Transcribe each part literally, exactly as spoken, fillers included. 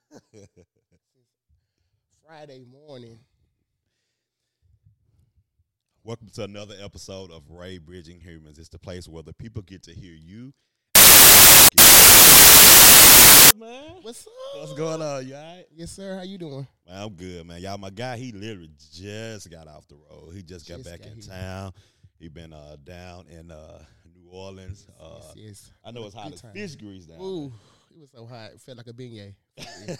Friday morning. Welcome to another episode of Ray Bridging Humans. It's the place where the people get to hear you. Man, What's up? what's going on? You all right? Yes, sir. How you doing? Man, I'm good, man. Y'all, my guy, he literally just got off the road. He just got Just back got in here. town. He been uh, down in uh, New Orleans. Uh, yes, yes. I know it's hot Good as time. fish grease down Ooh, it was so hot. It felt like a beignet. there.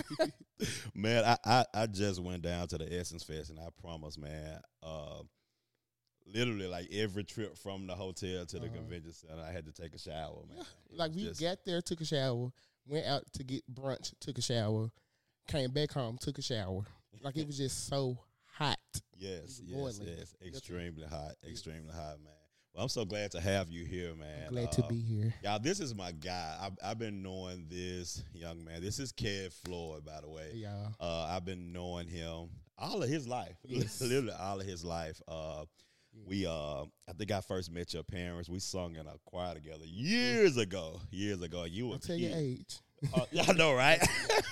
Man, I, I, I just went down to the Essence Fest, and I promise, man, uh, literally like every trip from the hotel to the Uh-huh. convention center, I had to take a shower, man. It Like was we just- got there, took a shower, went out to get brunch, took a shower, came back home, took a shower. Like it was just so hot. Yes, was yes, boiling. yes. Extremely hot, extremely hot, man. Well, I'm so glad to have you here, man. I'm glad Uh, to be here. Y'all, this is my guy. I've, I've been knowing this young man. This is Kev Floyd, by the way. Hey, y'all. Uh, I've been knowing him all of his life, Yes. literally all of his life. Uh, Yeah. we, uh, I think I first met your parents. We sung in a choir together years ago. Years ago, you were Don't tell your kid. age. Uh, yeah, I know, right?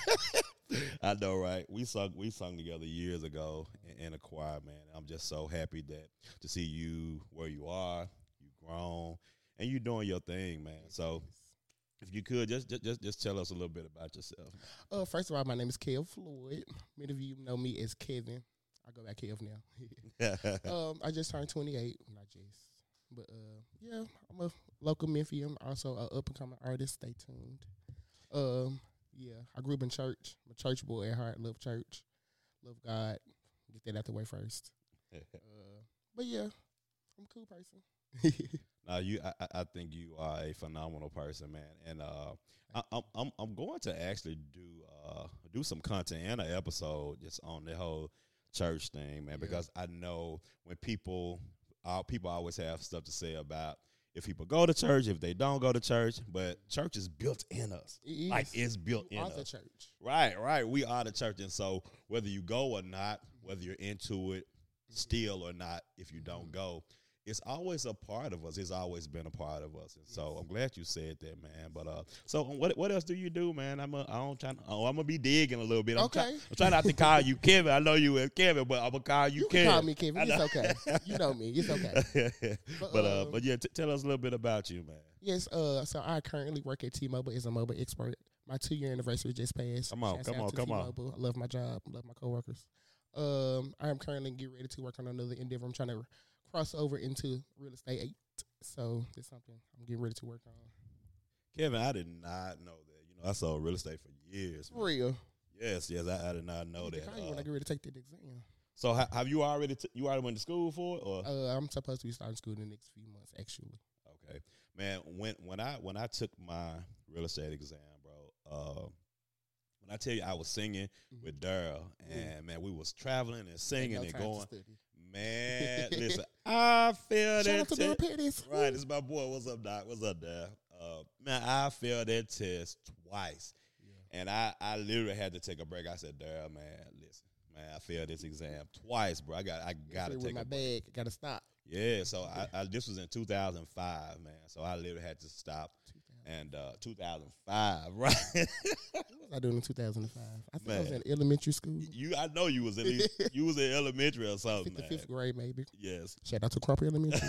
I know, right? We sung, we sung together years ago in, in a choir, man. I'm just so happy that to see you where you are, you grown, and you doing your thing, man. So, if you could just, just, just, just tell us a little bit about yourself. Uh, first of all, my name is Kev Floyd. Many of you know me as Kevin. I go by Kev now. um, I just turned twenty-eight. Not just, but uh, yeah, I'm a local Memphian. Also, a up and coming artist. Stay tuned. Um, yeah, I grew up in church. I'm a church boy at heart. Love church. Love God. Get that out the way first. Uh, but yeah, I'm a cool person. Now, you, I, I- I think you are a phenomenal person, man, and uh, I, I'm, I'm, I'm going to actually do, uh, do some content and an episode just on the whole church thing, man, Yeah. because I know when people, uh, people always have stuff to say about if people go to church, if they don't go to church, but church is built in us, It is. like it's built You in are the us. church. Right, right. We are the church, and so whether you go or not, whether you're into it still or not, if you don't go, it's always a part of us. It's always been a part of us, and so Yes. I'm glad you said that, man. But uh, so what what else do you do, man? I'm a, I don't try. Oh, I'm gonna be digging a little bit. I'm Okay. Try, I'm trying not to call you Kevin. I know you as Kevin, but I'm gonna call you, You Kevin. can call me Kevin. I It's know. okay. You know me. It's okay. but But, uh, um, but yeah, t- tell us a little bit about you, man. Yes, uh, so I currently work at T-Mobile as a mobile expert. My two-year anniversary just passed. Come on, Shouts come out on, to come on. T-Mobile. I love my job. I love my coworkers. Um, I am currently getting ready to work on another endeavor. I'm trying to cross over into real estate. So that's something I'm getting ready to work on. Kevin, I did not know that. You know, I sold real estate for years. For man. real. Yes, yes, I, I did not know I need to that. call you when Uh, I get ready to take that exam. so ha- have you already t- you already went to school for it, or Uh, I'm supposed to be starting school in the next few months, actually. okay, man? When when I when I took my real estate exam, bro, uh, when I tell you I was singing Mhm. with Daryl, and man, we was traveling and singing No and time to going. study. Man, listen, I feel Shout that out to test. Daryl Pettis. Right, this is my boy. What's up, Doc? What's up, Dad? Uh, man, I failed that test twice. Yeah. And I, I literally had to take a break. I said, Daryl, man, listen, man, I failed this exam twice, bro. I got I got to with take my a break. bag. Got to stop. Yeah, so I, I this was in two thousand five, man. So I literally had to stop. And uh, two thousand five, right? What was I doing in two thousand five? I think I was Man. in elementary school. you, I know you was at least you was in elementary or something, Fifth, man. fifth grade, maybe. Yes, Shout out to Crumpy Elementary.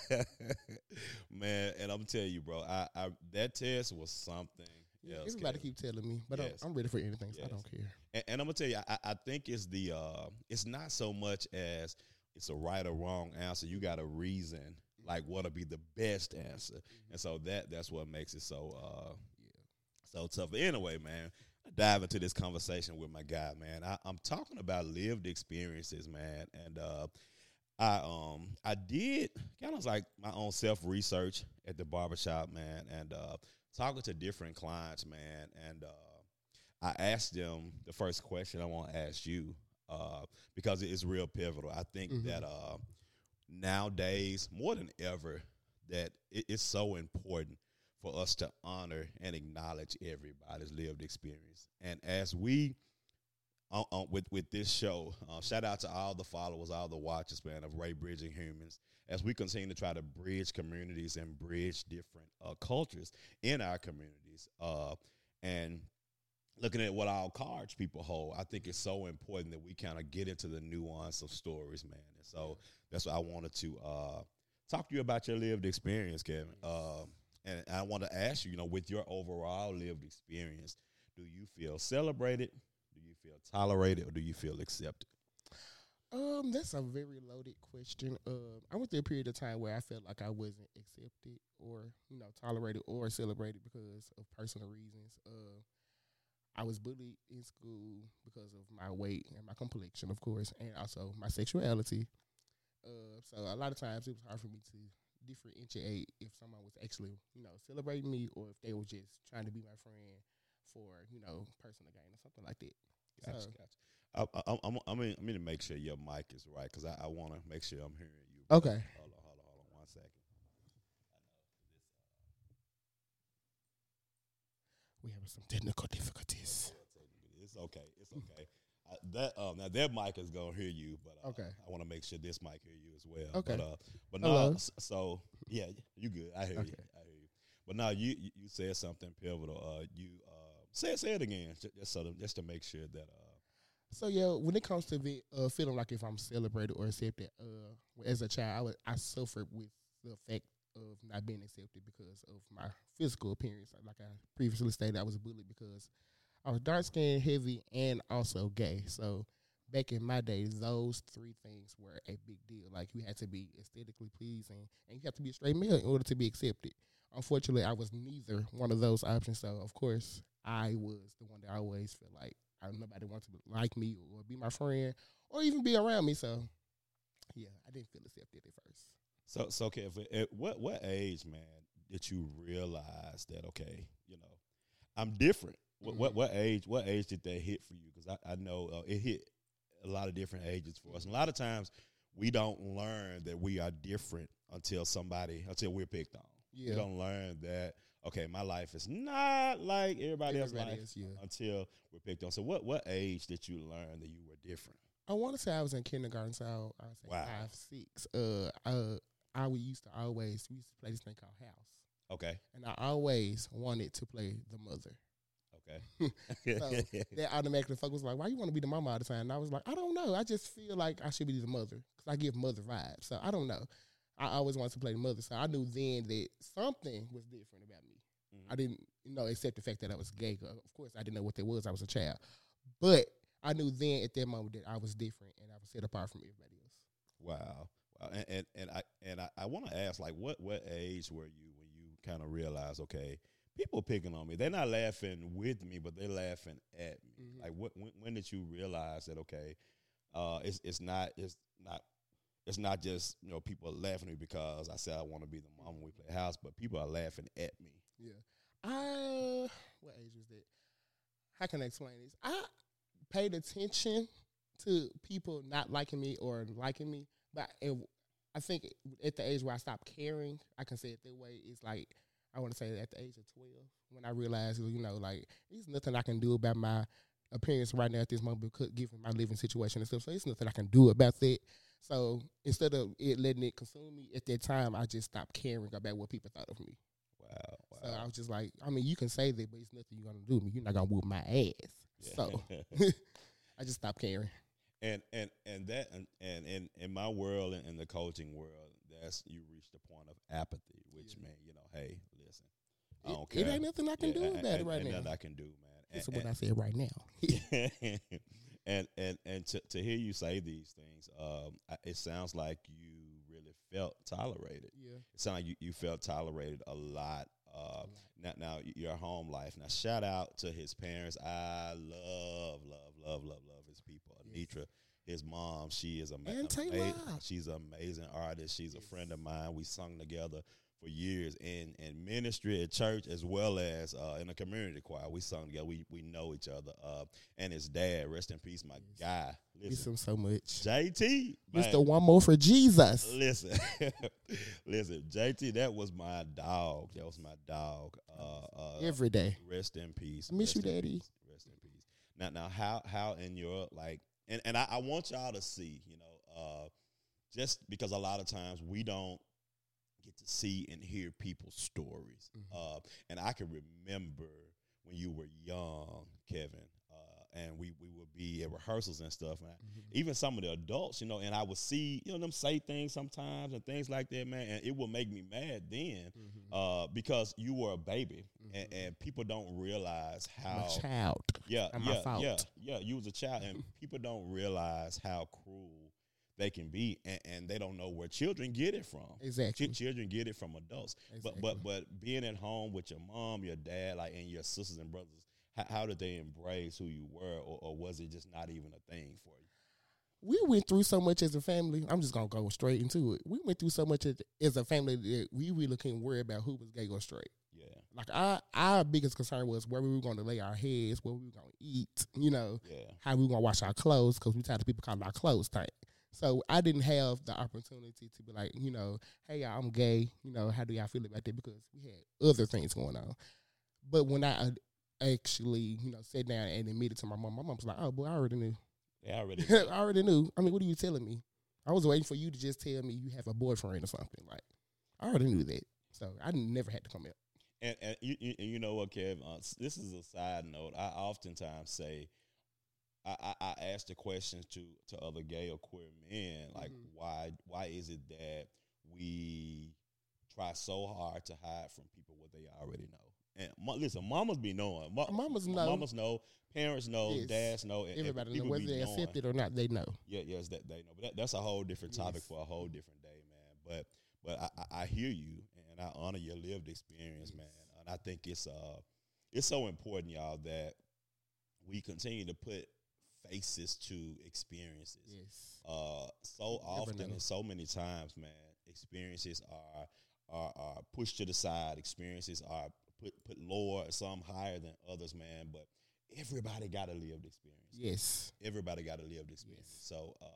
man. And I'm telling you, bro, I, I that test was something Yeah, else. everybody Kevin. keep telling me, but Yes. I'm, I'm ready for anything, so I Yes. don't care. And, and I'm gonna tell you, I, I think it's the uh, it's not so much as it's a right or wrong answer. You got to reason like what'll be the best answer, and so that that's what makes it so uh, so tough. But anyway, man, I dive into this conversation with my guy, man. I, I'm talking about lived experiences, man, and uh, I um I did kind of like my own self research at the barbershop, man, and uh, talking to different clients, man, and uh, I asked them the first question I want to ask you uh, because it is real pivotal. I think Mhm. that uh, nowadays more than ever that it is so important for us to honor and acknowledge everybody's lived experience. And as we on, on, with with this show, uh, shout out to all the followers, all the watchers, man, of Ray Bridging Humans, as we continue to try to bridge communities and bridge different uh, cultures in our communities. Uh, and looking at what all cards people hold, I think it's so important that we kind of get into the nuance of stories, man. And so that's why I wanted to uh, talk to you about your lived experience, Kevin. Uh, and I want to ask you, you know, with your overall lived experience, do you feel celebrated? Do you feel tolerated? Or do you feel accepted? Um, that's a very loaded question. Um, I went through a period of time where I felt like I wasn't accepted or, you know, tolerated or celebrated because of personal reasons. Uh, I was bullied in school because of my weight and my complexion, of course, and also my sexuality. Uh, so a lot of times it was hard for me to differentiate if someone was actually, you know, celebrating me or if they were just trying to be my friend for, you know, personal gain or something like that. Gotcha, so, gotcha. I, I, I'm, I'm, in, I'm in to make sure your mic is right because I, I want to make sure I'm hearing you. Okay. Hold on, hold on, hold on one second. We have some technical difficulties. It's okay. It's okay. I, that um, now that mic is gonna hear you, but uh, okay. I want to make sure this mic hear you as well. Okay. But, uh, but Hello. no, so yeah, you good. I hear okay. you. I hear you. But now you you, you said something pivotal. Uh, you uh, say say it again, just so to, just to make sure that. Uh, So yeah, when it comes to the, uh, feeling like if I'm celebrated or accepted, uh, as a child, I, was, I suffered with the effect of not being accepted because of my physical appearance. Like I previously stated, I was bullied because I was dark skinned, heavy, and also gay. So back in my days, those three things were a big deal. Like you had to be aesthetically pleasing, and you have to be a straight male in order to be accepted. Unfortunately, I was neither one of those options. So of course, I was the one that I always felt like I, nobody wanted to like me or be my friend or even be around me. So yeah, I didn't feel accepted at first. So, so okay, if, at what what age, man, did you realize that okay, you know, I'm different? What Mm-hmm. what, what age? What age did that hit for you? Because I, I know uh, it hit a lot of different ages for us. And a lot of times we don't learn that we are different until somebody until we're picked on. Yeah. We don't learn that okay, my life is not like everybody, else's life is, yeah. until we're picked on. So, what what age did you learn that you were different? I want to say I was in kindergarten, so I was like Wow. five, six. Uh, uh, I we used to always we used to play this thing called house. Okay. And I always wanted to play the mother. Okay. So that automatically fuck was like, why you want to be the mama all the time? And I was like, I don't know. I just feel like I should be the mother because I give mother vibes. So I don't know. I always wanted to play the mother. So I knew then that something was different about me. Mm-hmm. I didn't, you know, accept the fact that I was gay. Of course, I didn't know what that was. I was a child. But I knew then at that moment that I was different and I was set apart from everybody else. Wow. Wow. And and, and I and I, I want to ask, like, what, what age were you when you kind of realized, okay, people picking on me. They're not laughing with me, but they're laughing at me. Mm-hmm. Like, what? When, when did you realize that? Okay, uh, it's it's not it's not it's not just you know people laughing at me because I said I want to be the mom when we play house, but people are laughing at me. Yeah. I what age was that? How can I explain this? I paid attention to people not liking me or liking me, but it, I think at the age where I stopped caring, I can say it that way. It's like. I want to say at the age of twelve, when I realized, you know, like, there's nothing I can do about my appearance right now at this moment because given my living situation and stuff. So there's nothing I can do about that. So instead of it letting it consume me at that time, I just stopped caring about what people thought of me. Wow. wow. So I was just like, I mean, you can say that, but it's nothing you're going to do to me. You're not going to whoop my ass. Yeah. So I just stopped caring. And and and that and and in, in my world and in the coaching world, that's you reach the point of apathy, which yeah. means, you know, hey, listen, I don't it, care. It ain't nothing I can yeah, do about and, it right and now. Nothing I can do, man. That's and, what and, I said right now. and and and to to hear you say these things, um, it sounds like you really felt tolerated. Yeah, it sounds like you, you felt tolerated a lot. Uh, now, now your home life. Now, shout out to his parents. I love, love, love, love, love his people. Yes. Anitra, his mom, she is ama- amazing. She's an amazing artist. She's yes. a friend of mine. We sung together for years in, in ministry at church as well as uh, in a community choir. We sung together. We we know each other. Uh, and his dad, rest in peace, my yes. guy. Miss him so much. J T. Mister One More for Jesus. Listen. Listen, J T, that was my dog. That was my dog. Uh, uh, Every day. Rest in peace. I miss rest you, Daddy. Peace. Rest in peace. Now, now, how how in your, like, and, and I, I want y'all to see, you know, uh, just because a lot of times we don't get to see and hear people's stories. Mm-hmm. Uh, and I can remember when you were young, Kevin, uh, and we, we would be at rehearsals and stuff, man. Mm-hmm. Even some of the adults, you know, and I would see, you know, them say things sometimes and things like that, man, and it would make me mad then mm-hmm. uh, because you were a baby, mm-hmm. and, and people don't realize how I'm a child. Yeah, I'm yeah, my fault. yeah, yeah. You was a child, and people don't realize how cruel they can be, and, and they don't know where children get it from. Exactly. Ch- children get it from adults. Exactly. But but but being at home with your mom, your dad, like, and your sisters and brothers, how, how did they embrace who you were, or, or was it just not even a thing for you? We went through so much as a family. I'm just gonna go straight into it. We went through so much as, as a family that we really couldn't worry about who was gay or straight. Yeah. Like our our biggest concern was where we were going to lay our heads, where we were going to eat. You know, yeah. how we were going to wash our clothes, because we tired of people calling our clothes tight. So I didn't have the opportunity to be like, you know, hey, y'all, I'm gay. You know, how do y'all feel about that? Because we had other things going on. But when I actually, you know, sat down and admitted to my mom, my mom was like, oh, boy, I already knew. Yeah, I already knew. I already knew. I mean, what are you telling me? I was waiting for you to just tell me you have a boyfriend or something. Like, I already knew that. So I never had to come out. And, and you, you, you know what, Kev? Uh, this is a side note. I oftentimes say, I, I, I ask the questions to, to other gay or queer men, like, mm-hmm. why why is it that we try so hard to hide from people what they already know? And mo- listen, mamas be knowing. Mo- mamas know. Mamas know. Parents know. Yes. Dads know. And, everybody and know. Whether they accept it or not, they know. Yeah, yes, that they know. But that, that's a whole different topic yes. for a whole different day, man. But but I, I hear you, and I honor your lived experience, yes. man. And I think it's uh it's so important, y'all, that we continue to put faces to experiences. Yes. Uh, so often and so many times, man, experiences are, are are pushed to the side. Experiences are put put lower, some higher than others, man. But everybody got to live the experience. Yes. Everybody got to live the experience. Yes. So, uh,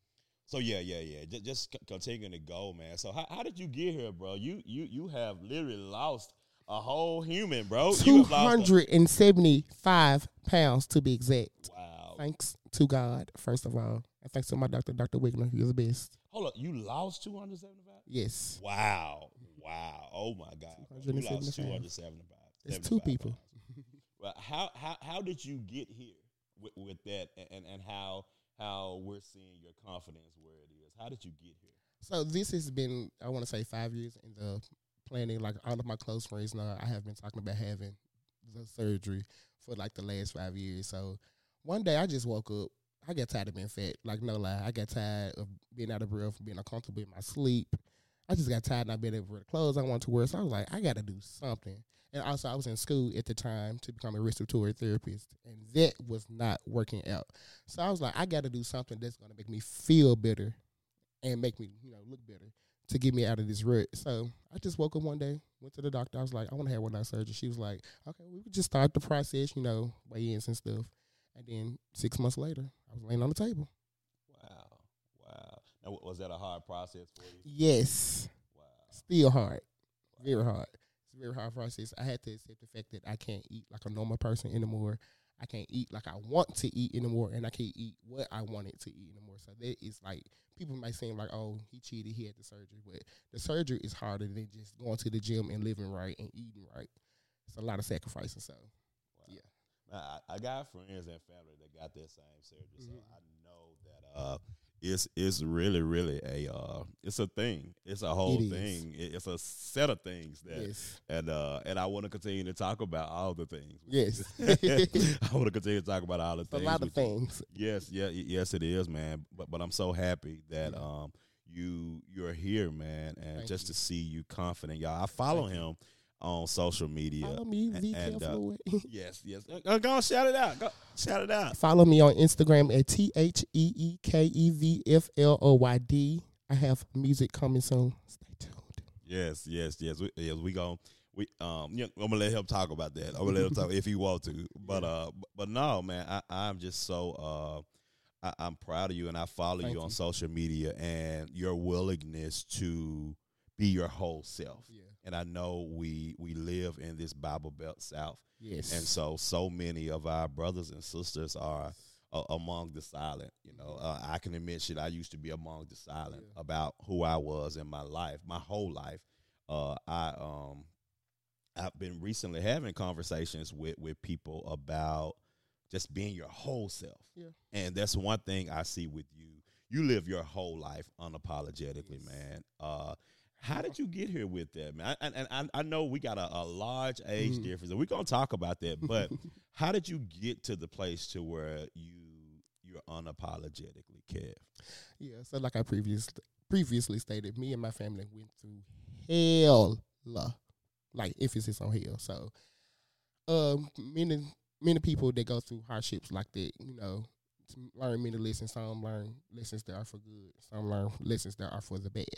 so yeah, yeah, yeah. Just, just c- continuing to go, man. So, how, how did you get here, bro? You you you have literally lost a whole human, bro. Two hundred and seventy-five pounds to be exact. Wow. Thanks to God, first of all. And thanks to my doctor, Doctor Wigner. He was the best. Hold up. You lost two hundred seventy-five? Yes. Wow. Wow. Oh, my God. You lost two hundred seventy-five. It's two people. Well, how, how how did you get here with, with that, and, and how how we're seeing your confidence where it is? How did you get here? So this has been, I want to say, five years in the planning. Like, all of my close friends now, I have been talking about having the surgery for like the last five years. So one day I just woke up. I got tired of being fat. Like, no lie. I got tired of being out of breath, being uncomfortable in my sleep. I just got tired of not being able to wear the clothes I wanted to wear. So I was like, I got to do something. And also, I was in school at the time to become a respiratory therapist, and that was not working out. So I was like, I got to do something that's going to make me feel better and make me, you know, look better to get me out of this rut. So I just woke up one day, went to the doctor. I was like, I want to have one eye surgery. She was like, okay, we could just start the process, you know, weigh-ins and stuff. And then six months later, I was laying on the table. Wow. Wow. Now, was that a hard process for you? Yes. Wow. Still hard. Wow. Very hard. It's a very hard process. I had to accept the fact that I can't eat like a normal person anymore. I can't eat like I want to eat anymore, and I can't eat what I wanted to eat anymore. So that is like, people might seem like, oh, he cheated, he had the surgery. But the surgery is harder than just going to the gym and living right and eating right. It's a lot of sacrifices. So, wow. yeah. I, I got friends and family that got that same surgery, mm-hmm. so I know that uh, it's it's really really a uh, it's a thing. It's a whole it thing. It, it's a set of things that, yes. and uh, and I want to continue to talk about all the things. Yes, I want to continue to talk about all the it's things. A lot of things. Yes, yeah, yes, it is, man. But but I'm so happy that yeah. um you you're here, man, and Thank just you. to see you confident, y'all. I follow Thank him. You. On social media. Follow me, V K Floyd. Uh, yes, yes. Go, go on, shout it out. Go, shout it out. Follow me on Instagram at T H E E K E V F L O Y D. I have music coming soon. Stay tuned. Yes, yes, yes. We, yes, we going we um. Yeah, I'm gonna let him talk about that. I'm gonna let him talk if he want to. But yeah. uh, but no, man. I I'm just so uh, I, I'm proud of you, and I follow you, you on social media, and your willingness to be your whole self. Yeah. And I know we we live in this Bible Belt South. Yes. And so, so many of our brothers and sisters are uh, among the silent. You know, uh, I can admit shit. I used to be among the silent yeah. about who I was in my life, my whole life. Uh, I um, I've been recently having conversations with, with people about just being your whole self. Yeah. And that's one thing I see with you. You live your whole life unapologetically, Yes. man. Uh, how did you get here with that, man? And I, I, I know we got a, a large age Mhm. difference, and we're going to talk about that. But how did you get to the place to where you, you're unapologetically Kev? Yeah, so like I previously previously stated, me and my family went through hell, like emphasis on hell. So, um, many many people that go through hardships like that, you know, learn many lessons. Some learn lessons that are for good. Some learn lessons that are for the bad.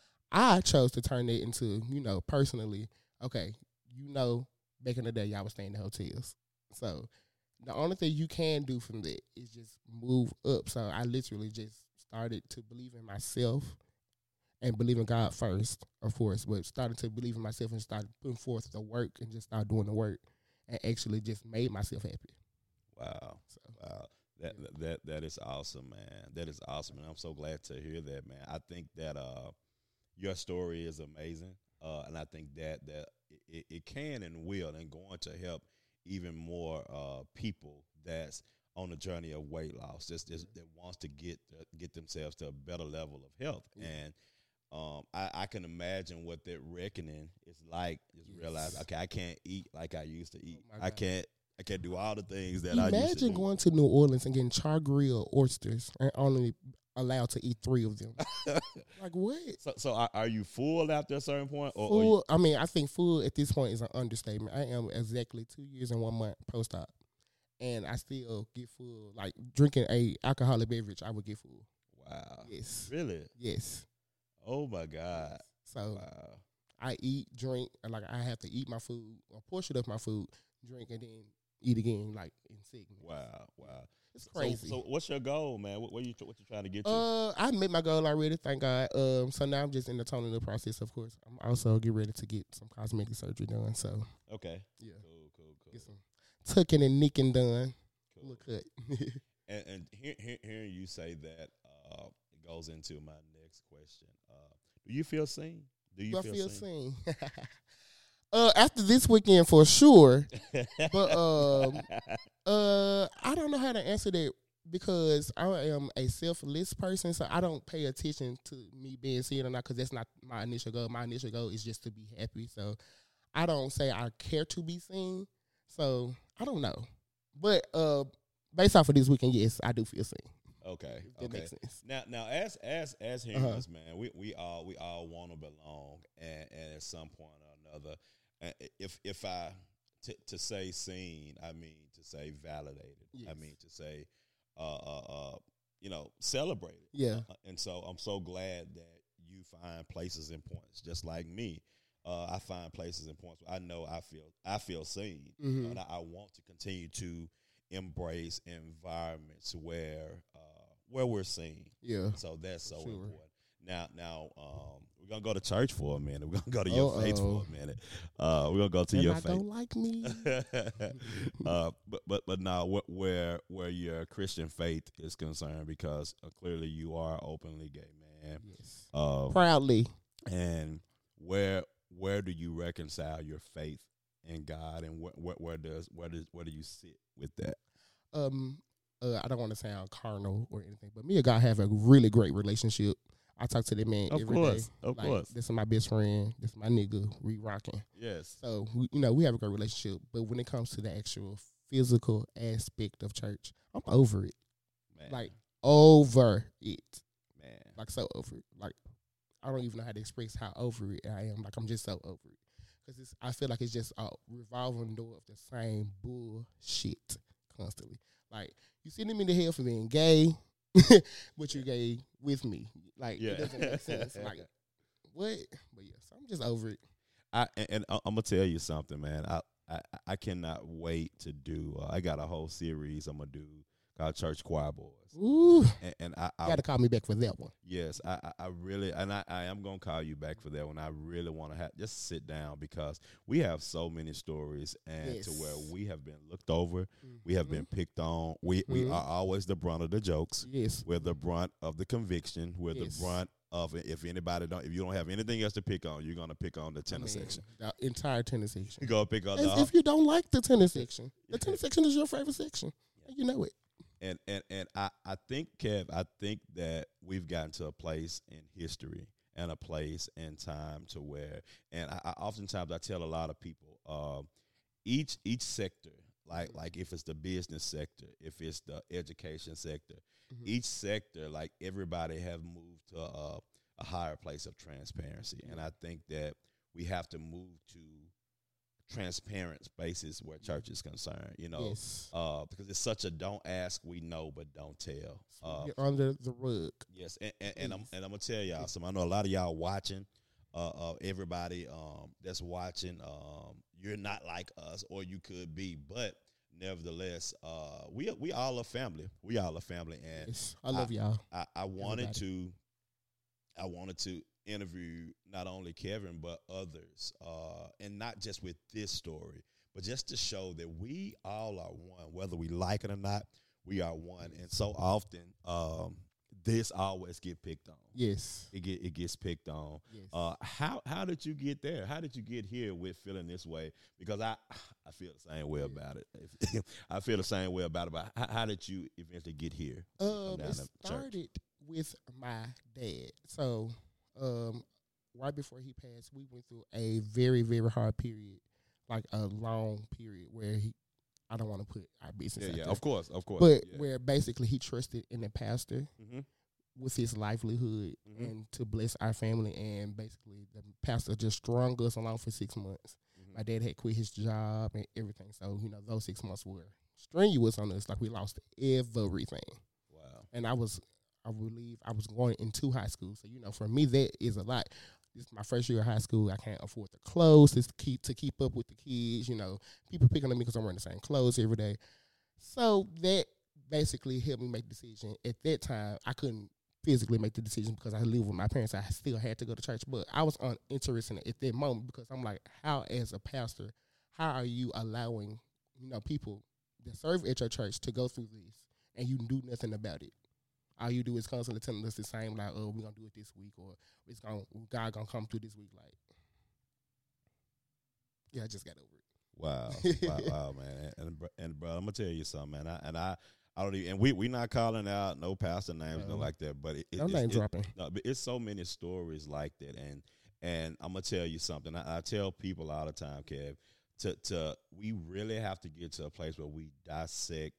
I chose to turn it into, you know, personally. Okay, you know, back in the day, y'all was staying in hotels, so the only thing you can do from that is just move up. So I literally just started to believe in myself and believe in God first, of course, but started to believe in myself and started putting forth the work and just started doing the work and actually just made myself happy. Wow. So, Wow. That, yeah. that that is awesome, man. That is awesome, and I'm so glad to hear that, man. I think that uh, your story is amazing, uh, and I think that that it, it can and will and going to help even more uh, people that's on the journey of weight loss, just, just that wants to get uh, get themselves to a better level of health. Yeah. And um, I, I can imagine what that reckoning is like. Just Yes. realize, okay, I can't eat like I used to eat. Oh my I God. can't. I can't do all the things that I used to Imagine do. going to New Orleans and getting char grilled oysters and only allowed to eat three of them. Like what? So, so are, are you full after a certain point? Or, or Full. you, I mean, I think full at this point is an understatement. I am exactly two years and one month post op, and I still get full. Like drinking a alcoholic beverage, I would get full. wow. Yes. Really? Yes. Oh, my God. So Wow. I eat, drink, and like I have to eat my food, a portion of my food, drink, and then eat again, like in segments. Wow. Wow. It's So- crazy. So, what's your goal, man? What, what you what you trying to get to? Uh, I met my goal already, thank God. Um, so now I'm just in the toning the process. Of course, I'm also get ready to get some cosmetic surgery done. So Okay. yeah, Cool, cool, cool. get some tucking and nicking done. cool. Look cut. And, and hear, hear, hearing you say that, uh, it goes into my next question. Uh, do you feel seen? Do you Do I feel, feel seen? seen? uh, after this weekend for sure. But um, uh, I don't know how to answer that because I am a selfless person, so I don't pay attention to me being seen or not because that's not my initial goal. My initial goal is just to be happy. So I don't say I care to be seen. So I don't know. But uh, based off of this weekend, yes, I do feel seen. Okay. If that okay. makes sense. Now, now, as as as humans, Uh-huh. man, we, we all we all want to belong, and, and at some point or another, and if if I t- to say seen, I mean to say validated. Yes. I mean to say, uh, uh, uh, you know, celebrated. Yeah. Uh, and so I'm so glad that you find places and points, just like me. Uh, I find places and points where I know I feel I feel seen, Mhm. and I, I want to continue to embrace environments where uh, where we're seen. Yeah. So that's so Sure. important. Now, now um, we're gonna go to church for a minute. We're gonna go to your Uh-oh. faith for a minute. Uh, we're gonna go to And your I faith. don't like me. uh, but but but now wh- where where your Christian faith is concerned, because uh, clearly you are openly gay, man. Yes. Uh, Proudly. and where where do you reconcile your faith in God, and wh- wh- where does where does where do you sit with that? Um, uh, I don't want to sound carnal or anything, but me and God have a really great relationship. I talk to that man Of every course, day. of Like, course. This is my best friend. This is my nigga. We rocking. Yes. So, we, you know, we have a great relationship. But when it comes to the actual physical aspect of church, I'm over it. Man. Like, over it. man. Like, so over it. Like, I don't even know how to express how over it I am. Like, I'm just so over it. Because I feel like it's just a revolving door of the same bullshit constantly. Like, you sending me to hell for being gay, but you're gay with me. Like, Yeah. it doesn't make sense. Like, what? But yeah, so I'm just over it. I and, and I- I'm gonna tell you something, man. I I, I cannot wait to do. Uh, I got a whole series I'm gonna do called Church Choir Boys, Ooh, and, and I, I got to call me back for that one. yes, I, I I really and I, I am gonna call you back for that one. I really want to have just sit down because we have so many stories, and Yes. to where we have been looked over, we have been picked on. We we Mhm. are always the brunt of the jokes. Yes. We're the brunt of the conviction. We're Yes. the brunt of if anybody don't, if you don't have anything else to pick on, you're gonna pick on the tennis I mean, section, the entire tennis section. You gonna pick on As the if you don't like the tennis section. The tennis section is your favorite section. Yeah. You know it. And and and I, I think, Kev, I think that we've gotten to a place in history and a place in time to where, and I, I oftentimes I tell a lot of people, uh, each each sector, like like if it's the business sector, if it's the education sector, mm-hmm. each sector, like everybody have moved to a, a higher place of transparency. And I think that we have to move to transparent spaces where church is concerned, you know, yes. uh, because it's such a don't ask, we know, but don't tell. Uh, You're under the rug. Yes, and, and, and I'm and I'm gonna tell y'all some. I know a lot of y'all watching. Uh, uh, everybody um, that's watching, um, you're not like us, or you could be, but nevertheless, uh, we we all a family. We all a family, and yes, I love I, y'all. I, I wanted everybody. to, I wanted to interview not only Kevin but others, uh, and not just with this story, but just to show that we all are one, whether we like it or not. We are one, and so often um, this always get picked on. Yes, it get it gets picked on. Yes. Uh, how how did you get there? How did you get here with feeling this way? Because I I feel the same way about it. I feel the same way about it. But how, how did you eventually get here? Um, it started with my dad. So, um, right before he passed, we went through a very very hard period, like a long period where he. I don't want to put our business yeah, out yeah, there. of course, of course. But yeah. where basically he trusted in the pastor mm-hmm. with his livelihood mm-hmm. and to bless our family. And basically the pastor just strung us along for six months. Mm-hmm. My dad had quit his job and everything. So, you know, those six months were strenuous on us. Like we lost everything. Wow. And I was, I believe I was going into high school. So, you know, for me, that is a lot. This is my first year of high school. I can't afford the clothes to keep to keep up with the kids. You know, people picking on me because I'm wearing the same clothes every day. So that basically helped me make the decision. At that time, I couldn't physically make the decision because I lived with my parents. I still had to go to church, but I was uninterested at that moment because I'm like, how as a pastor, how are you allowing, you know, people that serve at your church to go through this and you do nothing about it? All you do is constantly telling us the same, like, oh, we're going to do it this week, or it's gonna, God going to come through this week. Like, yeah, I just got over it. Wow. wow, wow, man. And, and, and bro, I'm going to tell you something, man. I, and I, I don't even, and we we not calling out no pastor names, no, no like that, but it, it, no name dropping. It, no, but it's so many stories like that. And and I'm going to tell you something. I, I tell people all the time, Kev, to, to we really have to get to a place where we dissect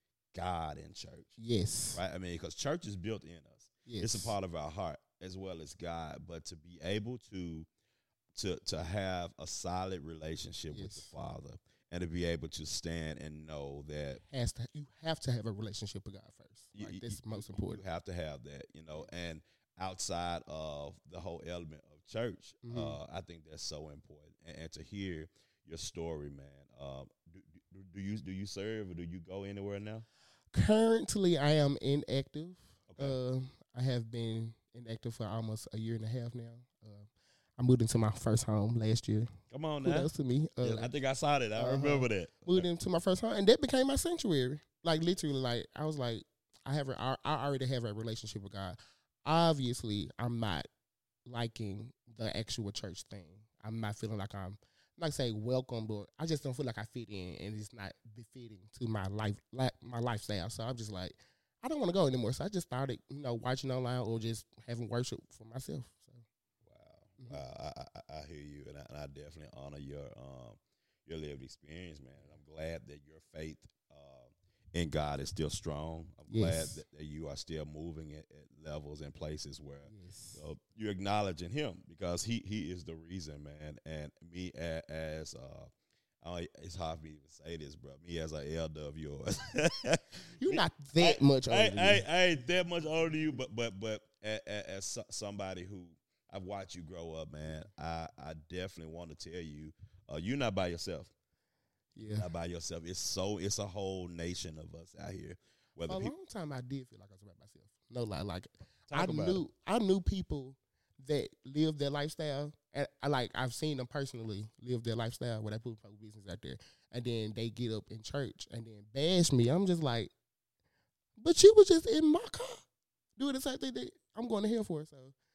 God in church. Yes. Right? I mean, because church is built in us. Yes. It's a part of our heart as well as God. But to be able to to to have a solid relationship yes. with the Father and to be able to stand and know that has to you have to have a relationship with God first. You, like, that's you, most important. You have to have that, you know, and outside of the whole element of church, mm-hmm. uh, I think that's so important. And, and to hear your story, man, um, do, do, do you do you serve or do you go anywhere now? Currently, I am inactive. Okay. Uh, I have been inactive for almost a year and a half now. Uh, I moved into my first home last year. Come on now. Kudos to me. Uh, yeah, I think I saw that. I uh-huh. remember that. Moved into my first home, and that became my sanctuary. Like, literally, like, I was like, I have a, I already have a relationship with God. Obviously, I'm not liking the actual church thing. I'm not feeling like I'm, like say welcome, but I just don't feel like I fit in, and it's not befitting to my life, li- my lifestyle. So I'm just like, I don't want to go anymore. So I just started, you know, watching online or just having worship for myself. So, wow, mm-hmm. wow, I, I, I hear you, and I, and I definitely honor your um your lived experience, man. And I'm glad that your faith uh, in God is still strong. I'm yes. glad that, that you are still moving at, at levels and places where yes. uh, you're acknowledging Him because He He is the reason, man. And me as, as uh. Oh, it's hard for me to even say this, bro. Me as an elder of yours, you're not that I, much older. I, than I, you. I ain't that much older than you, but but but as, as somebody who I've watched you grow up, man, I, I definitely want to tell you, uh, you're not by yourself. Yeah, you're not by yourself. It's so it's a whole nation of us out here. Whether For a people, long time, I did feel like I was by myself. No lie, like Talk I about knew it. I knew people that live their lifestyle, and I like I've seen them personally live their lifestyle where they put public business out there, and then they get up in church and then bash me. I'm just like, but you was just in my car doing the same thing that I'm going to hell for. So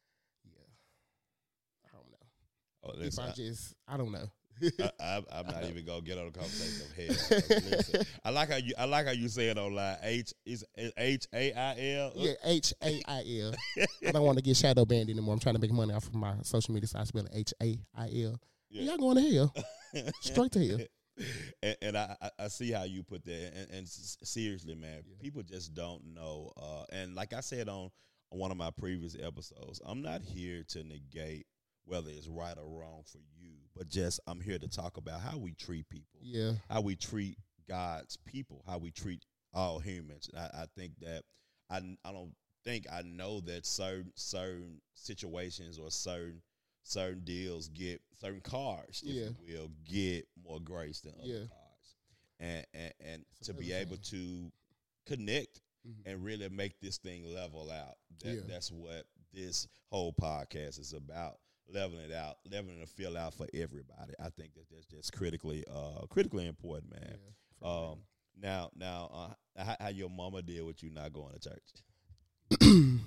yeah, I don't know. Oh, If listen, I I, just, I don't know. I, I, I'm not even gonna get on the conversation of hell. Listen, I like how you. I like how you say it online. H is H A I L. Yeah, H A I L. I don't want to get shadow banned anymore. I'm trying to make money off of my social media, so I spell it H A I L. Yeah. Y'all going to hell, straight to hell. And, and I, I see how you put that. And, and seriously, man, yeah. people just don't know. Uh, and like I said on, on one of my previous episodes, I'm not here to negate whether it's right or wrong for you, but just I'm here to talk about how we treat people. Yeah. How we treat God's people, how we treat all humans. I, I think that I, I don't think I know that certain certain situations or certain certain deals get certain cards, if yeah. you will, get more grace than other yeah. cards. And and, and to be able to connect mm-hmm. and really make this thing level out. That, yeah. That's what this whole podcast is about. Leveling it out, leveling the field out for everybody. I think that that's just critically, uh, critically important, man. Yeah, um, now, now, uh, how, how your mama deal with you not going to church?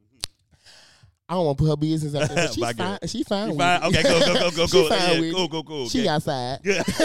I don't want to put her business out there. She's fine. She fine. She with fine? It. Okay, go, go, go, go, she go. Fine yeah, with cool, it. cool, cool. She okay. outside,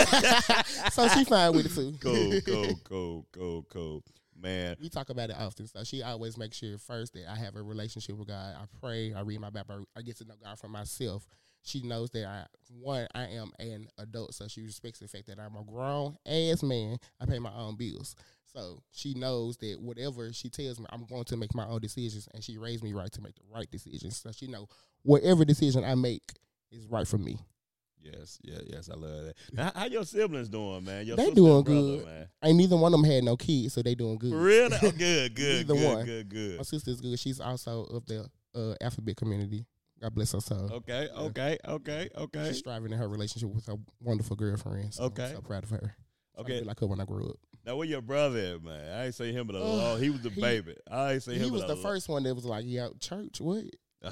so she fine with it too. Cool, cool, cool, cool, cool. Man, we talk about it often. So she always makes sure first that I have a relationship with God. I pray, I read my Bible, I get to know God for myself. She knows that I one, I am an adult, so she respects the fact that I'm a grown ass man. I pay my own bills, so she knows that whatever she tells me, I'm going to make my own decisions, and she raised me right to make the right decisions. So she know whatever decision I make is right for me. Yes, yeah, yes, I love that. Now, how your siblings doing, man? Your they doing brother, good. Man. Ain't neither one of them had no kids, so they doing good. For real? Oh, good, good, neither good, one. good, good. My sister's good. She's also of the uh, alphabet community. God bless her soul. Okay, yeah. okay, okay, okay. She's striving in her relationship with her wonderful girlfriend. So okay. I'm so proud of her. Okay. I feel like her when I grew up. Now, where your brother at, man? I ain't seen him in a uh, long. He was the he, baby. I ain't seen him. He was in the a first one that was like, "Yeah, church, what?"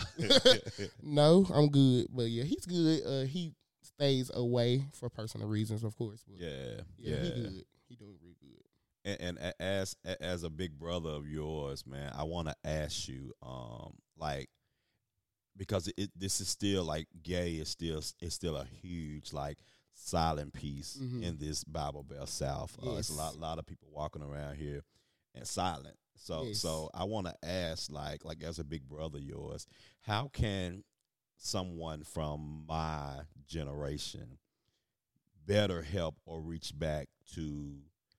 No, I'm good, but yeah, he's good. Uh, he stays away for personal reasons, of course. But yeah, yeah, yeah, he good. He doing really good. And, and as as a big brother of yours, man, I want to ask you, um, like, because it, this is still like gay is still is still a huge like silent piece mm-hmm. in this Bible Belt South. Uh, yes. It's a lot, lot of people walking around here and silent. So, yes. so I want to ask, like, like as a big brother of yours, how can someone from my generation better help or reach back to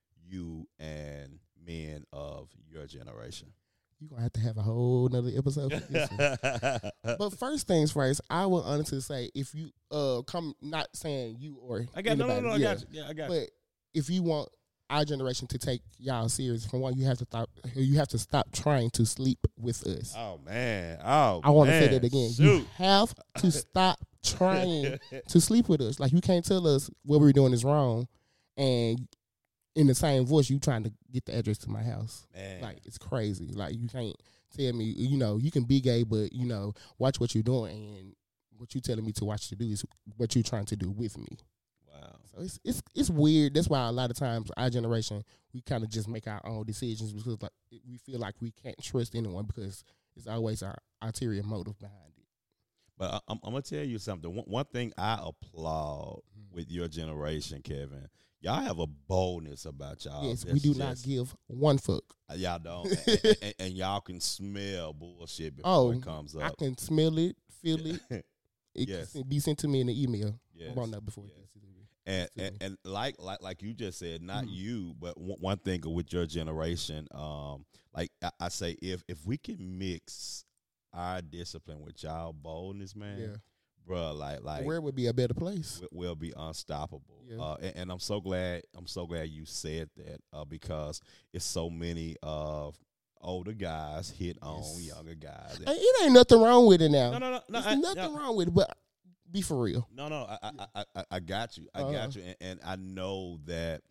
you and men of your generation? You're going to have to have a whole nother episode for this one. But first things first, I will honestly say, if you uh come, not saying you or I got anybody, no, no, no, yeah, I got you. Yeah, I got but you. if you want our generation to take y'all serious, for one, you have to stop. You have to stop trying to sleep with us. Oh man! Oh, I want to man. say that again. Shoot. You have to stop trying to sleep with us. Like, you can't tell us what we're doing is wrong, and in the same voice, you trying to get the address to my house. Man. Like, it's crazy. Like, you can't tell me, you know, you can be gay, but, you know, watch what you're doing, and what you telling me to watch to do is what you're trying to do with me. Wow. So it's it's it's weird. That's why a lot of times our generation, we kind of just make our own decisions because like we feel like we can't trust anyone because it's always our ulterior motive behind it. But I, I'm, I'm gonna tell you something. One, one thing I applaud mm-hmm. with your generation, Kevin, y'all have a boldness about y'all. Yes, That's we do just, not give one fuck. Y'all don't, and, and, and y'all can smell bullshit before oh, it comes up. I can smell it, feel it. It yes. can be sent to me in the email. Yes. I won't know before yes. it gets to me. And, and and like like like you just said, not mm-hmm. you, but w- one thing with your generation, um, like I, I say, if if we can mix our discipline with y'all boldness, man, yeah. bro, like like where would be a better place? we, we'll be unstoppable. Yeah. Uh, and, and I'm so glad I'm so glad you said that uh, because it's so many of older guys hit yes. on younger guys. And it ain't nothing wrong with it now. No, no, no, no. There's I, nothing no. wrong with it, but. Be for real. No, no, I, I, I, I got you. I uh-huh. got you, and, and I know that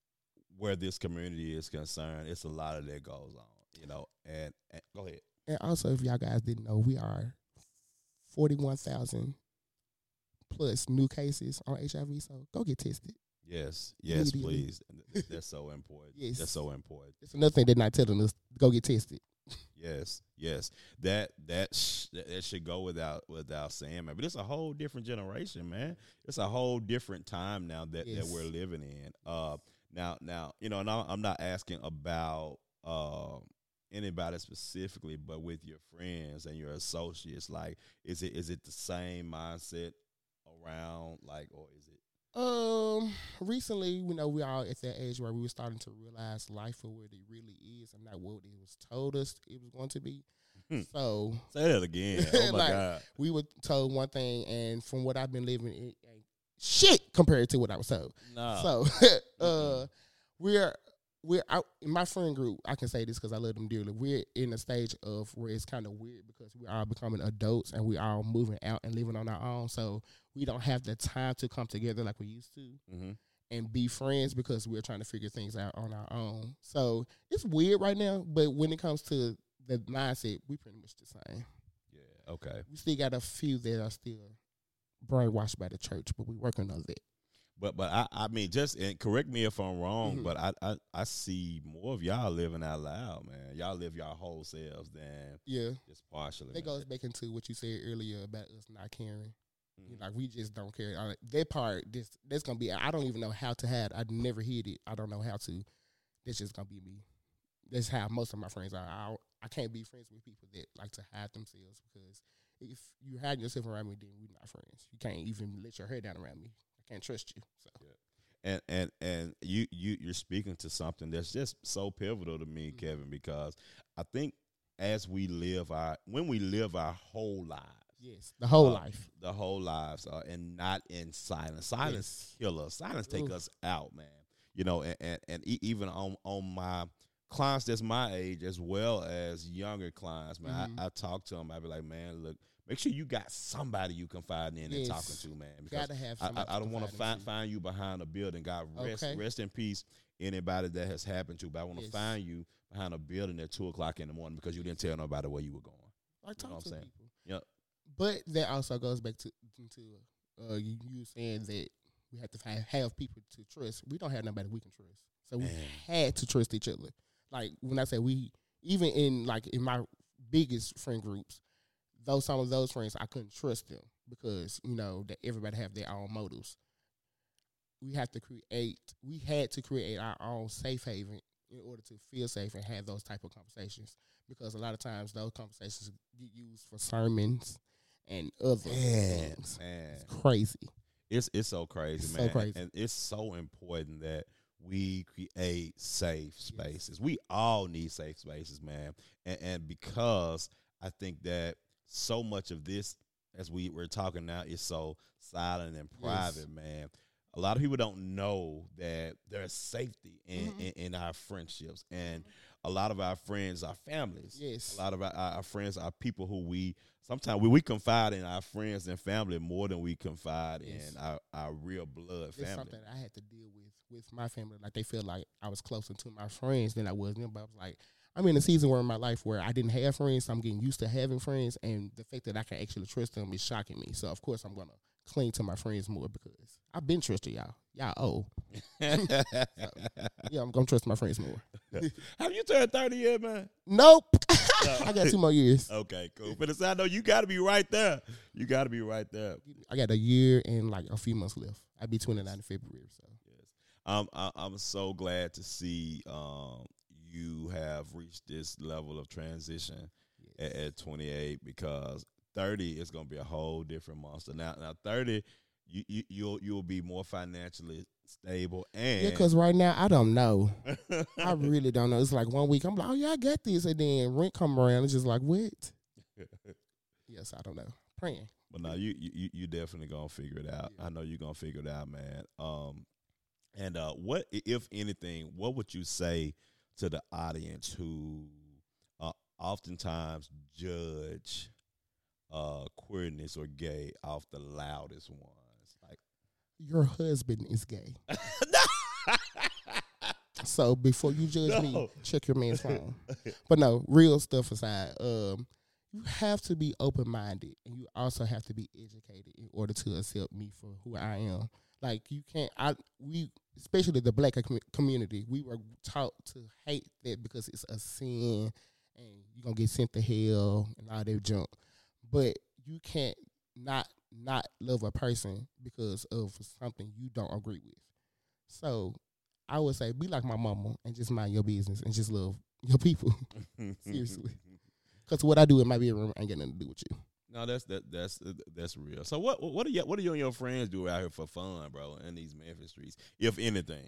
where this community is concerned, it's a lot of that goes on, you know. And, and go ahead. And also, if y'all guys didn't know, we are forty-one thousand plus new cases on H I V. So go get tested. Yes, yes, please. That's so important. Yes, that's so important. It's another thing they're not telling us. Go get tested. Yes, yes. That that sh- that, that should go without without saying, man. But it's a whole different generation, man. It's a whole different time now that, Yes. that we're living in. Uh, now now you know, now I'm not asking about uh, anybody specifically, but with your friends and your associates. Like, is it is it the same mindset around? Like, or is it? Um, recently, you know, we all at that age where we were starting to realize life for what it really is and not what it was told us it was going to be. Hmm. So Say that again. Oh my like, God. we were told one thing, and from what I've been living, it ain't shit compared to what I was told. No. So, uh, we're we're out in my friend group. I can say this because I love them dearly. We're in a stage of where it's kind of weird because we are becoming adults and we are moving out and living on our own. So we don't have the time to come together like we used to Mm-hmm. and be friends because we're trying to figure things out on our own. So it's weird right now, but when it comes to the mindset, we pretty much the same. Yeah. Okay. We still got a few that are still brainwashed by the church, but we're working on that. But but I, I mean, just and correct me if I'm wrong, Mhm. but I, I I see more of y'all living out loud, man. Y'all live y'all whole selves than Yeah. just partially. That man. goes back into what you said earlier about us not caring. Mhm. Like, we just don't care. Uh, that part, this that's gonna be. I don't even know how to hide. I never hid it. I don't know how to. That's just gonna be me. That's how most of my friends are. I I can't be friends with people that like to hide themselves because if you hide yourself around me, then we're not friends. You can't even let your hair down around me. I can't trust you. So And and and you you you're speaking to something that's just so pivotal to me, Mhm. Kevin, because I think as we live our when we live our whole lives. yes, the whole Uh, life. The whole lives, uh, and not in silence. Silence Yes. kill us. Silence take Oof. us out, man. You know, and, and, and e- even on, on my clients that's my age as well as younger clients, man, Mhm. I, I talk to them. I be like, man, look, make sure you got somebody you confide in Yes. and talking to, man. Because Gotta have. I, somebody I, I don't want to confide find into. find you behind a building. God rest Okay. rest in peace anybody that has happened to. But I want to Yes. find you behind a building at two o'clock in the morning because you didn't tell nobody where you were going. Like, You know talk what I'm to saying? people. Yep. But that also goes back to to uh, you, you saying that we have to have, have people to trust. We don't have nobody we can trust, so we Man. had to trust each other. Like, when I say we, even in like in my biggest friend groups, those some of those friends I couldn't trust them because you know that everybody have their own motives. We have to create. We had to create our own safe haven in order to feel safe and have those type of conversations. Because a lot of times those conversations get used for sermons and other Man, things. man. It's crazy. It's it's so crazy, It's so man. crazy. And it's so important that we create safe spaces. We all need safe spaces, man. And, and because I think that so much of this, as we we're talking now, is so silent and private, Yes. man. A lot of people don't know that there's safety in, Mhm. in, in our friendships. And a lot of our friends are families. Yes. A lot of our, our friends are people who we sometimes we, we confide in our friends and family more than we confide Yes. in our, our real blood It's family. something I had to deal with with my family. Like, they feel like I was closer to my friends than I was them. But I was like, I'm in a season where in my life where I didn't have friends. So I'm getting used to having friends, and the fact that I can actually trust them is shocking me. So of course I'm gonna cling to my friends more because I've been trusting y'all. Y'all old. Yeah, I'm gonna trust my friends more. Have you turned thirty yet, man? Nope. No. I got two more years. Okay, cool. But it's, I know you got to be right there. You got to be right there. I got a year and like a few months left. I'll be twenty-nine in February. So Yes, um, I, I'm so glad to see um you have reached this level of transition yes. at, at twenty-eight because thirty is gonna be a whole different monster. Now, now thirty, you, you you'll you'll be more financially stable and Yeah, because right now I don't know. I really don't know. It's like one week I'm like, oh yeah, I got this, and then rent come around. It's just like, what? Yes, I don't know. Praying. But no, you you you definitely gonna figure it out. Yeah. I know you're gonna figure it out, man. Um, and uh, what if anything? What would you say to the audience who uh, oftentimes judge uh, queerness or gay off the loudest ones? Like, Your husband is gay. So before you judge No. me, check your man's phone. But no, real stuff aside, um, you have to be open minded, and you also have to be educated in order to accept me for who I am. Like, you can't. I we especially the black com- community, we were taught to hate that because it's a sin and you're gonna get sent to hell and all that junk. But you can't not not love a person because of something you don't agree with. So I would say be like my mama and just mind your business and just love your people. Seriously. Because what I do in my bedroom ain't got nothing to do with you. No, that's that that's that's real. So what what do you what do you and your friends do out here for fun, bro, in these Memphis streets, if anything?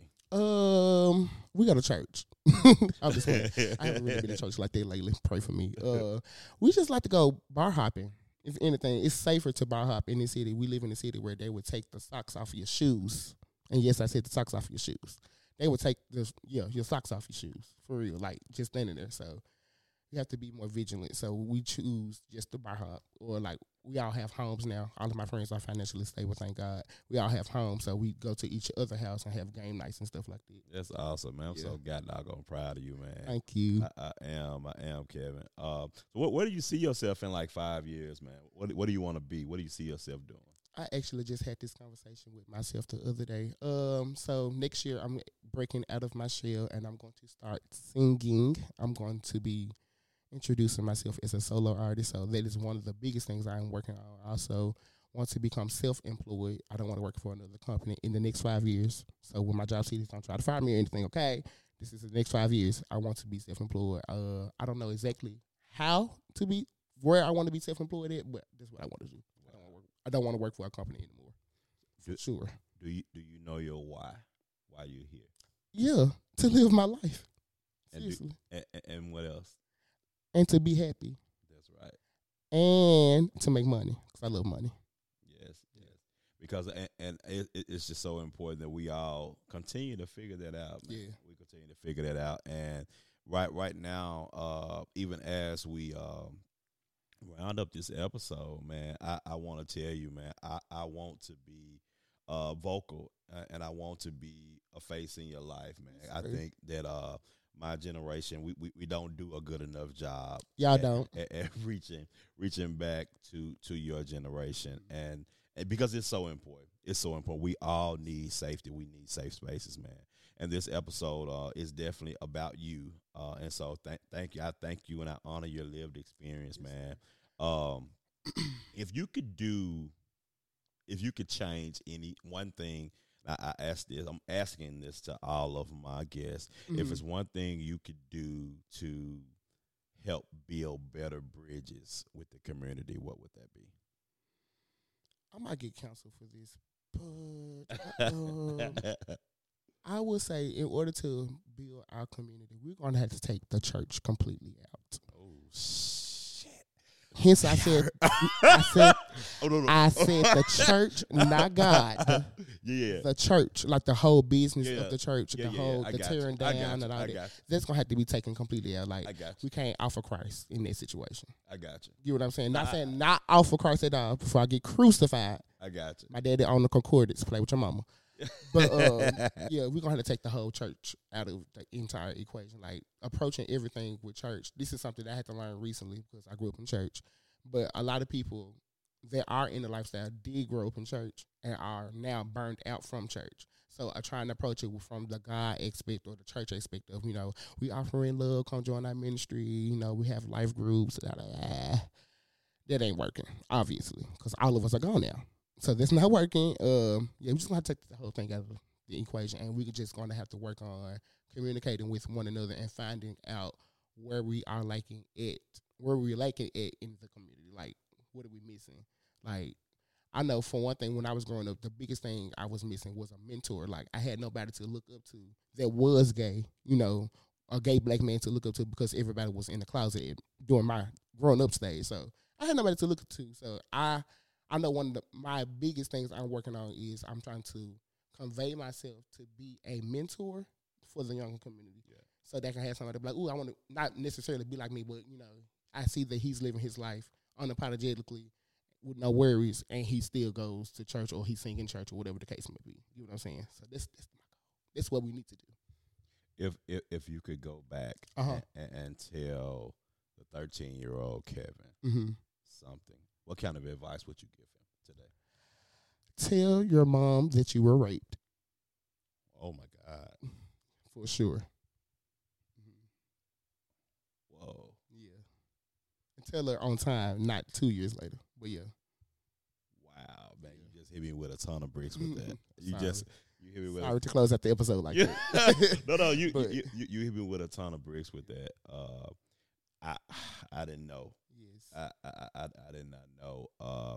Um, we go to church. I'm just kidding. I haven't really been to church like that lately. Pray for me. Uh, we just like to go bar hopping. If anything, it's safer to bar hop in the city. We live in a city where they would take the socks off of your shoes. And yes, I said the socks off of your shoes. They would take the yeah your socks off your shoes for real, like just standing there. So you have to be more vigilant. So we choose just to bar hop, or like we all have homes now. All of my friends are financially stable, thank God. We all have homes, so we go to each other's house and have game nights and stuff like that. That's awesome, man. I'm Yeah. so god doggone proud of you, man. Thank you. I, I am, I am, Kevin. Uh, so what where do you see yourself in like five years, man? What what do you want to be? What do you see yourself doing? I actually just had this conversation with myself the other day. Um, so next year I'm breaking out of my shell and I'm going to start singing. I'm going to be introducing myself as a solo artist. So that is one of the biggest things I'm working on. I also want to become self-employed. I don't want to work for another company in the next five years. So when my job cities don't try to fire me or anything, okay, this is the next five years. I want to be self-employed. Uh, I don't know exactly how to be, where I want to be self-employed at, but that's what I want to do. I don't want to work for a company anymore. Do, sure. Do you do you know your why? Why you're here? Yeah, to live my life. And Seriously. Do, and, and what else? And to be happy. That's right. And to make money, because I love money. Yes, yes. Because and, and it, it's just so important that we all continue to figure that out. Man. Yeah. We continue to figure that out. And right right now, uh, even as we um, round up this episode, man, I, I want to tell you, man, I, I want to be uh, vocal uh, and I want to be a face in your life, man. I think that uh, my generation, we, we, we don't do a good enough job. Y'all at, don't. At, at reaching reaching back to, to your generation. And, and because it's so important. It's so important. We all need safety. We need safe spaces, man. And this episode uh, is definitely about you. Uh, and so th- thank you. I thank you and I honor your lived experience, man. Um, if you could do, if you could change any one thing, I, I ask this, I'm asking this to all of my guests. Mm-hmm. If it's one thing you could do to help build better bridges with the community, what would that be? I might get canceled for this, but um, I would say in order to build our community, we're going to have to take the church completely out. Oh, shit. Hence, I said, I said, oh, no, no. I said the church, not God. Yeah, the church, like the whole business yeah. of the church, yeah, the yeah, whole, yeah. the tearing down and all I that. That's gonna have to be taken completely out. Like, we can't offer Christ in that situation. I got you. You know what I'm saying? Not I, saying not offer Christ at all before I get crucified. I got you. My daddy on the concordance, play with your mama. But um, yeah, we're gonna have to take the whole church out of the entire equation. Like approaching everything with church. This is something that I had to learn recently because I grew up in church. But a lot of people that are in the lifestyle did grow up in church and are now burned out from church. So I try and approach it from the God aspect or the church aspect of, you know, we offering love, come join our ministry, you know, we have life groups. Blah, blah, blah. That ain't working, obviously, because all of us are gone now. So that's not working. Um, yeah, we just going to take the whole thing out of the equation, and we're just going to have to work on communicating with one another and finding out where we are lacking it, where we're lacking it in the community. Like, what are we missing? Like, I know for one thing, when I was growing up, the biggest thing I was missing was a mentor. Like, I had nobody to look up to that was gay, you know, a gay black man to look up to because everybody was in the closet during my growing up stage. So I had nobody to look up to. So I I know one of the, my biggest things I'm working on is I'm trying to convey myself to be a mentor for the younger community. Yeah. So they can have somebody be like, ooh, I want to not necessarily be like me, but, you know, I see that he's living his life unapologetically with no worries, and he still goes to church or he's singing church or whatever the case may be. You know what I'm saying? So this, this my goal. This is what we need to do. If if, if you could go back uh-huh. and, and tell the thirteen-year-old Kevin mm-hmm. something, what kind of advice would you give him today? Tell your mom that you were raped. Oh, my God. For sure. Whoa. Yeah. tell her on time, not two years later. But yeah. Wow, man, you just hit me with a ton of bricks with that. You Sorry. just you hit me with Sorry a, to close out the episode like yeah. that. no, no, you, But- you you you hit me with a ton of bricks with that. Uh, I I didn't know. Yes. I I I, I did not know. Uh,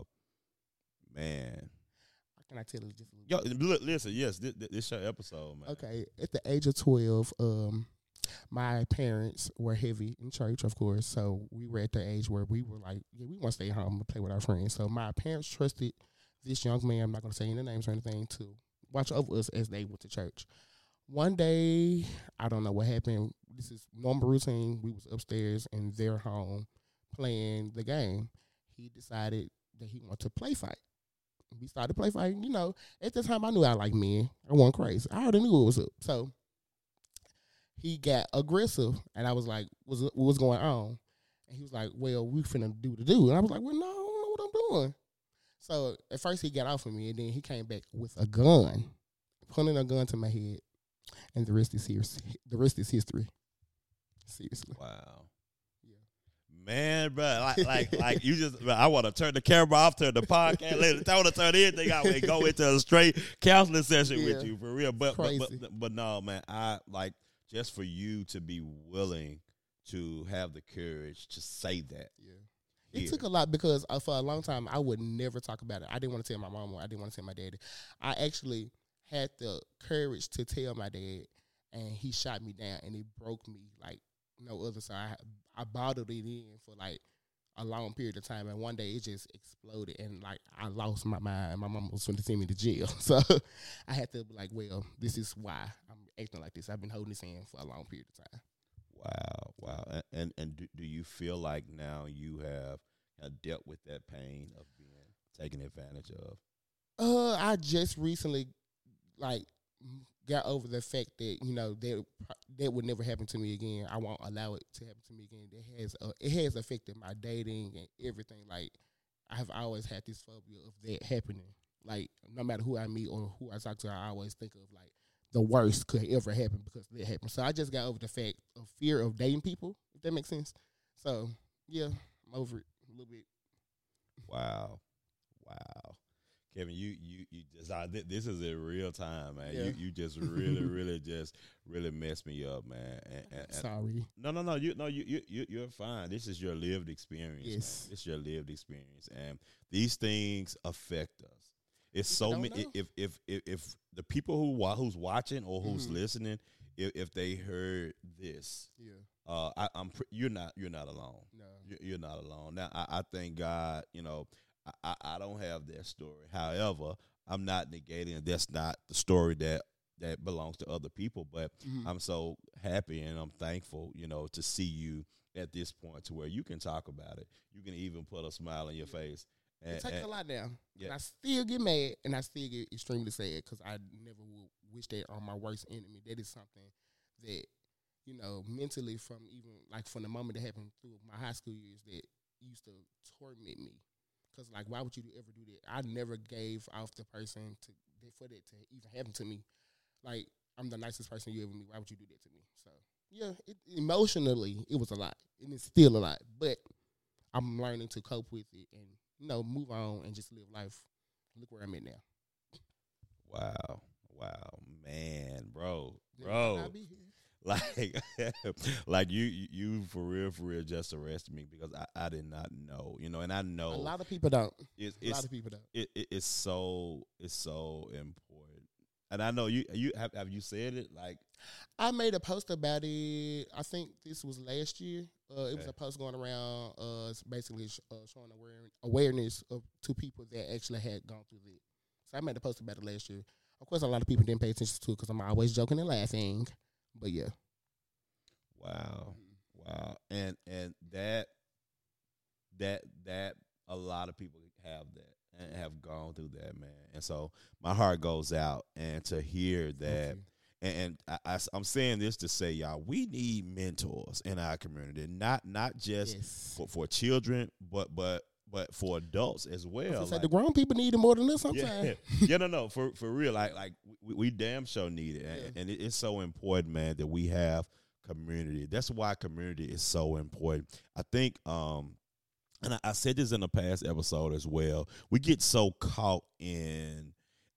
man. Can I tell you just a little Yo, li- listen, yes, this, this your episode, man. Okay, at the age of twelve, um, my parents were heavy in church, of course. So we were at the age where we were like, yeah, we want to stay home and play with our friends. So my parents trusted this young man, I'm not going to say any names or anything, to watch over us as they went to church. One day, I don't know what happened. This is normal routine. We was upstairs in their home playing the game. He decided that he wanted to play fight. We started play fighting. You know, at the time I knew I liked men. I wasn't crazy. I already knew what was up. So he got aggressive, and I was like, "What's what's going on?" And he was like, "Well, we finna do the do." And I was like, "Well, no, I don't know what I'm doing." So at first he got off of me, and then he came back with a gun, pointing a gun to my head, and the rest is here. The rest is history. Seriously. Wow. Yeah. Man, bro, like, like, like you just, bro, I want to turn the camera off, turn the podcast, let, I want to turn everything out and go into a straight counseling session Yeah. with you for real. But, but, Crazy. but, but no, man, I like just for you to be willing to have the courage to say that. Yeah. It here. took a lot because uh, for a long time I would never talk about it. I didn't want to tell my mom or I didn't want to tell my daddy. I actually had the courage to tell my dad, and he shot me down, and it broke me like no other. So I I bottled it in for like a long period of time, and one day it just exploded, and like I lost my mind. And my mom was going to send me to jail, so I had to be like, well, this is why I'm acting like this. I've been holding this in for a long period of time. Wow, wow. And and, and do, do you feel like now you have uh, dealt with that pain of being taken advantage of? Uh, I just recently, like, got over the fact that you know that that would never happen to me again. I won't allow it to happen to me again. It has uh, it has affected my dating and everything. Like, I have always had this phobia of that happening. Like, no matter who I meet or who I talk to, I always think of like the worst could ever happen because that happened. So I just got over the fact of fear of dating people, if that makes sense. So yeah, I'm over it a little bit. Wow, wow. Kevin, you you you just uh, th- this is in real time, man. Yeah. You you just really really just really messed me up, man. And, and, and Sorry. no no no you no you you you- you're fine. This is your lived experience. Yes. man. This is your lived experience, and these things affect us. It's People so don't many. know. If, if if if the people who wa- who's watching or who's Mhm. listening, if, if they heard this, Yeah. uh, I, I'm pre- you're not you're not alone. No. You- You're not alone. Now, I, I thank God, you know, I, I, I don't have that story. However, I'm not negating that that's not the story that, that belongs to other people. But Mhm. I'm so happy and I'm thankful, you know, to see you at this point to where you can talk about it. You can even put a smile on your face. And, It takes and- a lot now. yeah. And I still get mad and I still get extremely sad because I never would wish that on my worst enemy. That is something that, you know, mentally from even like from the moment that happened through my high school years that used to torment me. Because, like, why would you ever do that? I never gave off the person to for that to even happen to me. Like, I'm the nicest person you ever meet. Why would you do that to me? So, yeah, it, emotionally, it was a lot. And it's still a lot. But I'm learning to cope with it and, you know, move on and just live life. Look where I'm at now. wow. Wow. Man, bro. Then Bro. why not be here? Like, like you, you, you for real, for real, just arrested me because I, I did not know, you know, and I know A lot of people don't. it's, A it's lot of people don't. it, it, it's so, it's so important, and I know you, you have, have you said it like, I made a post about it. I think this was last year. Uh, it was Okay. a post going around, uh, it's basically sh- uh, showing aware- awareness of to people that actually had gone through it. So I made a post about it last year. Of course, a lot of people didn't pay attention to it because I'm always joking and laughing. But yeah, wow, wow, and and that, that that a lot of people have that and have gone through that, man, and so my heart goes out, and to hear that. you. And I, I, I'm saying this to say, y'all, we need mentors in our community, not not just yes. for, for children, but but but for adults as well. Like, Like, the grown people need it more than this yeah, sometimes. yeah, no, no, for for real. Like like we, we damn sure need it, and, Yeah. and it, it's so important, man, that we have community. That's why community is so important. I think um and I, I said this in a past episode as well. We get so caught in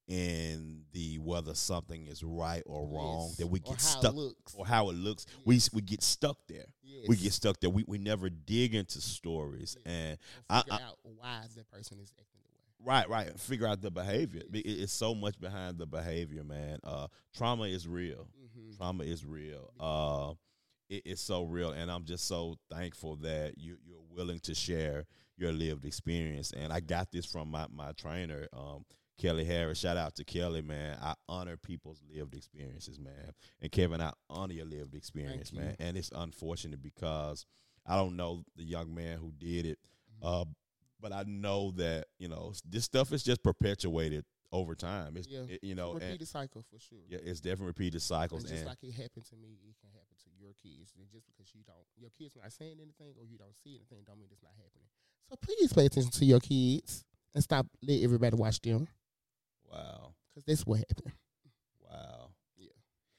in the whether something is right or wrong Yes. that we Or get how it stuck looks. or how it looks. Yes. We we get stuck there. Yes. We get stuck there. We we never dig into stories Yes. and Or I, figure I out why that person is acting the way. right right figure out the behavior. Yes. It- It's so much behind the behavior, man. Uh, trauma is real. Mm-hmm. Trauma is real. Uh, it, it's so real, and I'm just so thankful that you you're willing to share your lived experience. And I got this from my my trainer, um, Kelly Harris. Shout out to Kelly, man. I honor people's lived experiences, man. And Kevin, I honor your lived experience, Thank man. you. And it's unfortunate because I don't know the young man who did it, uh, but I know that you know this stuff is just perpetuated over time. It's Yeah. it, you know, and, Repeated cycle for sure. yeah, it's definitely repeated cycles. And just And like it happened to me, it can happen to your kids. And just because you don't, your kids not saying anything or you don't see anything, don't mean it's not happening. So please pay attention to your kids and stop let everybody watch them, wow, because that's what happened. wow. Yeah.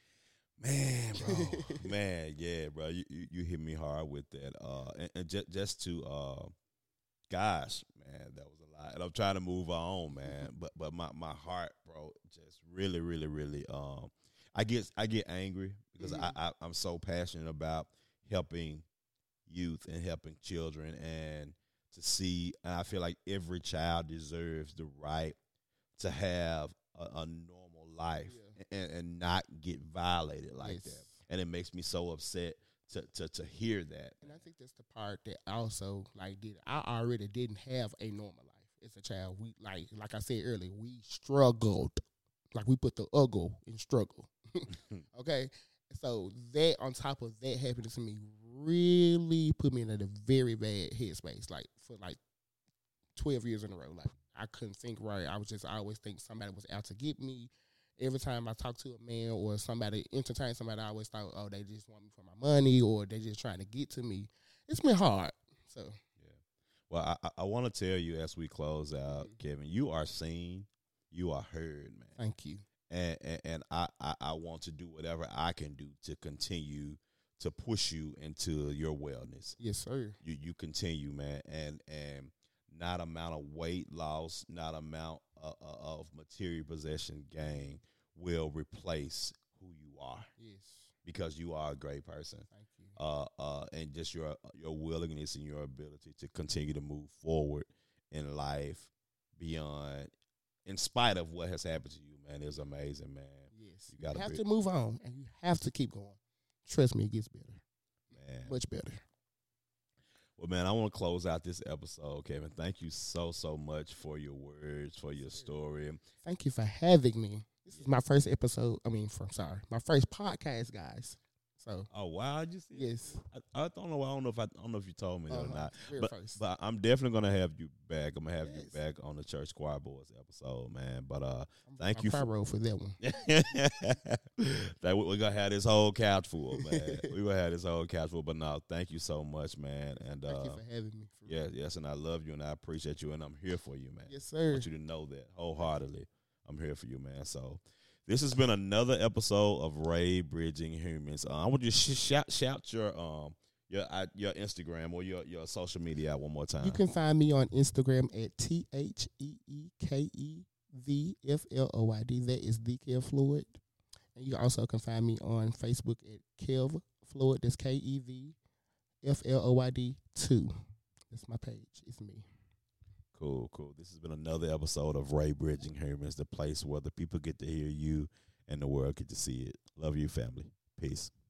Man, bro, man, yeah, bro, you, you you hit me hard with that. Uh, and, and just just to, uh, gosh, man, that was a lot. And I'm trying to move on, man. But but my, my heart, bro, just really, really, really. Um, I get I get angry because Mhm. I, I I'm so passionate about helping youth and helping children, and to see, and I feel like every child deserves the right to have a, a normal life. Yeah. And, and not get violated like Yes. that. And it makes me so upset to, to, to hear that. And I think that's the part that also like did I already didn't have a normal life as a child. We like like I said earlier, we struggled. Like we put the uggle in struggle. Okay. So that on top of that happening to me really put me in a very bad headspace. Like for like twelve years in a row. Like I couldn't think right. I was just I always think somebody was out to get me. Every time I talk to a man or somebody entertain somebody, I always thought, oh, they just want me for my money or they just trying to get to me. It's been hard. So Yeah. Well, I, I want to tell you as we close out, Mhm. Kevin, you are seen, you are heard, man. thank you. And and, and I, I, I want to do whatever I can do to continue to push you into your wellness. Yes, sir. You you continue, man, and and not amount of weight loss, not amount of, of material possession gain will replace who you are, Yes. because you are a great person. Thank you. Uh, uh, and just your your willingness and your ability to continue to move forward in life beyond, in spite of what has happened to you, man, is amazing, man. Yes. You You, gotta have be- to move on and you have to keep going. Trust me, it gets better. Man. Much better. Well, man, I want to close out this episode, Kevin. Thank you so, so much for your words, for your story. Thank you for having me. This is my first episode. I mean, from sorry, my first podcast, guys. So Oh, wow. I just, yes, I, I don't know. I don't know if I, I don't know if you told me that or Uh-huh. not. We're But, first. but I'm definitely gonna have you back. I'm gonna have you Yes. back on the Church Choir Boys episode, man. But uh, I'm thank my you cry for- roll for that one. that we- we're gonna have this whole couch full, man. We're gonna have this whole couch full. But no, thank you so much, man. And Thank uh, you for having me. For yeah, real. yes, and I love you and I appreciate you and I'm here for you, man. Yes, I sir. want you to know that wholeheartedly. I'm here for you, man. So this has been another episode of Ray Bridging Humans. Uh, I want you to sh- shout shout your um your uh, your Instagram or your, your social media out one more time. You can find me on Instagram at T H E E K E V F L O Y D. That is the Kev Floyd. And you also can find me on Facebook at Kev Floyd. That's K E V F L O Y D two. That's my page. It's me. Cool, cool. This has been another episode of Ray Bridging Humans, the place where the people get to hear you and the world get to see it. Love you, family. Peace.